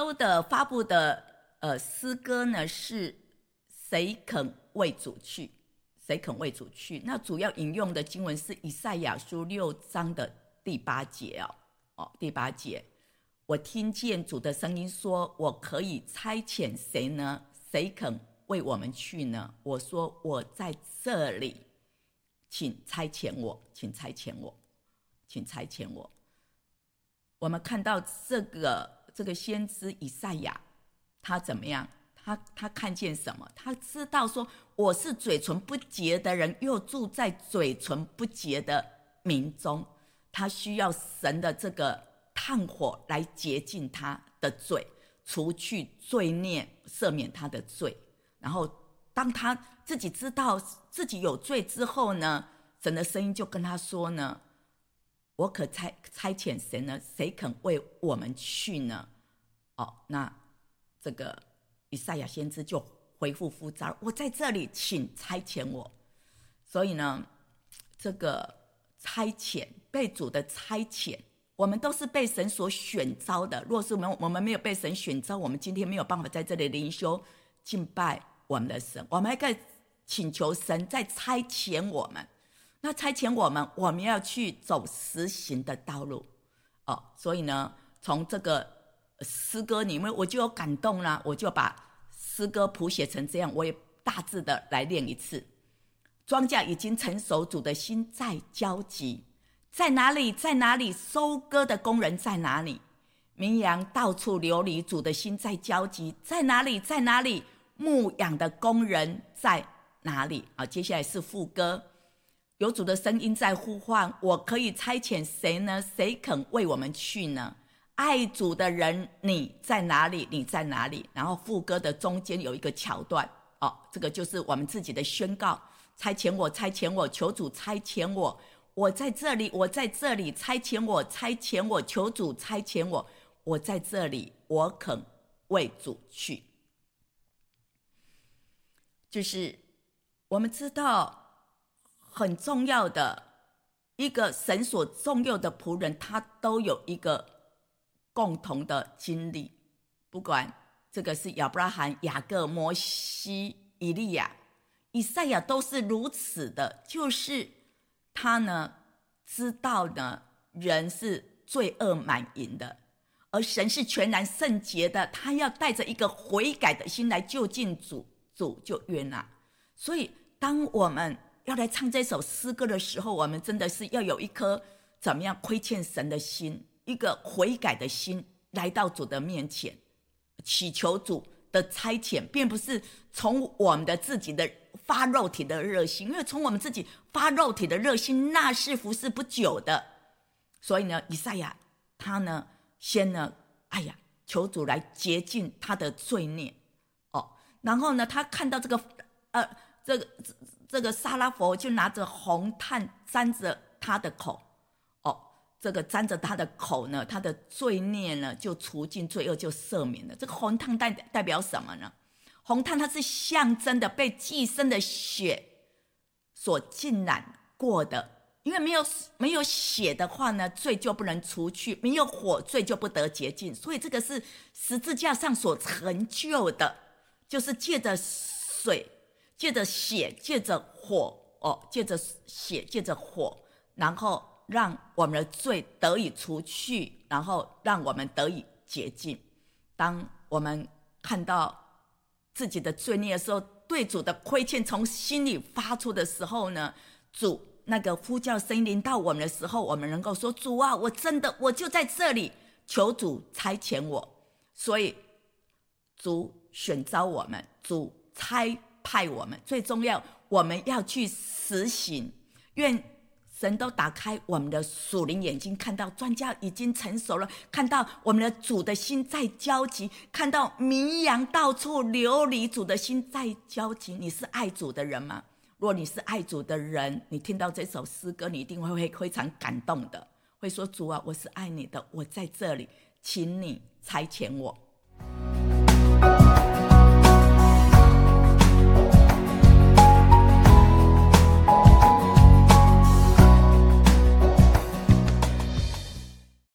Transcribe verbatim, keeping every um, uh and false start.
修的发布的呃诗歌呢是谁肯为主去，谁肯为主去。那主要引用的经文是以赛亚书六章的第八节哦，哦第八节，我听见主的声音说，我可以差遣谁呢？谁肯为我们去呢？我说我在这里，请差遣我，请差遣我，请差遣我。我们看到这个这个先知以赛亚，他怎么样？他他看见什么？他知道说我是嘴唇不洁的人，又住在嘴唇不洁的民中，他需要神的这个炭火来洁净他的罪，除去罪孽，赦免他的罪。然后当他自己知道自己有罪之后呢，神的声音就跟他说呢，我可差差遣谁呢？谁肯为我们去呢？哦，那这个以赛亚先知就回复呼召，我在这里，请差遣我。所以呢，这个差遣，被主的差遣，我们都是被神所选召的。若是我们我们没有被神选召，我们今天没有办法在这里灵修敬拜我们的神，我们还可以请求神再差遣我们。那差遣我们，我们要去走实行的道路哦。所以呢，从这个诗歌里面我就有感动了，我就把诗歌谱写成这样，我也大致的来念一次。庄稼已经成熟，主的心在焦急，在哪里？在哪里？收割的工人在哪里？绵羊到处流离，主的心在焦急，在哪里？在哪里？牧养的工人在哪里？啊，接下来是副歌，有主的声音在呼唤，我可以差遣谁呢？谁肯为我们去呢？爱主的人，你在哪里？你在哪里？然后副歌的中间有一个桥段，哦，这个就是我们自己的宣告，差遣我，差遣我，求主差遣我，我在这里，我在这里，差遣我，差遣我，求主差遣我，我在这里，我肯为主去。就是我们知道很重要的一个神所重用的仆人，他都有一个共同的经历，不管这个是亚伯拉罕、雅各、摩西、以利亚、以赛亚，都是如此的，就是他呢知道呢人是罪恶满盈的，而神是全然圣洁的，他要带着一个悔改的心来就近主，主就悦纳。所以当我们要来唱这首诗歌的时候，我们真的是要有一颗怎么样亏欠神的心，一个悔改的心，来到主的面前，祈求主的差遣，并不是从我们的自己的发肉体的热心，因为从我们自己发肉体的热心，那是服侍不久的。所以呢，以赛亚他呢先呢哎呀求主来洁净他的罪孽哦，然后呢他看到这个呃这个这个撒拉佛就拿着红炭沾着他的口哦，这个沾着他的口呢，他的罪孽呢就除尽，罪恶就赦免了。这个红炭代代表什么呢？红炭它是象征的被祭牲的血所浸染过的，因为没有没有血的话呢，罪就不能除去；没有火，罪就不得洁净。所以这个是十字架上所成就的，就是借着水、借着血、借着火哦，借着血、借着火，然后让我们的罪得以除去，然后让我们得以洁净。当我们看到自己的罪孽的时候，对主的亏欠从心里发出的时候呢，主那个呼叫声音临到我们的时候，我们能够说，主啊，我真的我就在这里，求主差遣我。所以主选召我们，主差派我们，最重要我们要去实行。愿神都打开我们的属灵眼睛，看到庄稼已经成熟了，看到我们的主的心在焦急，看到绵羊到处流离，主的心在焦急。你是爱主的人吗？若你是爱主的人，你听到这首诗歌，你一定会非常感动的，会说，主啊，我是爱你的，我在这里，请你差遣我。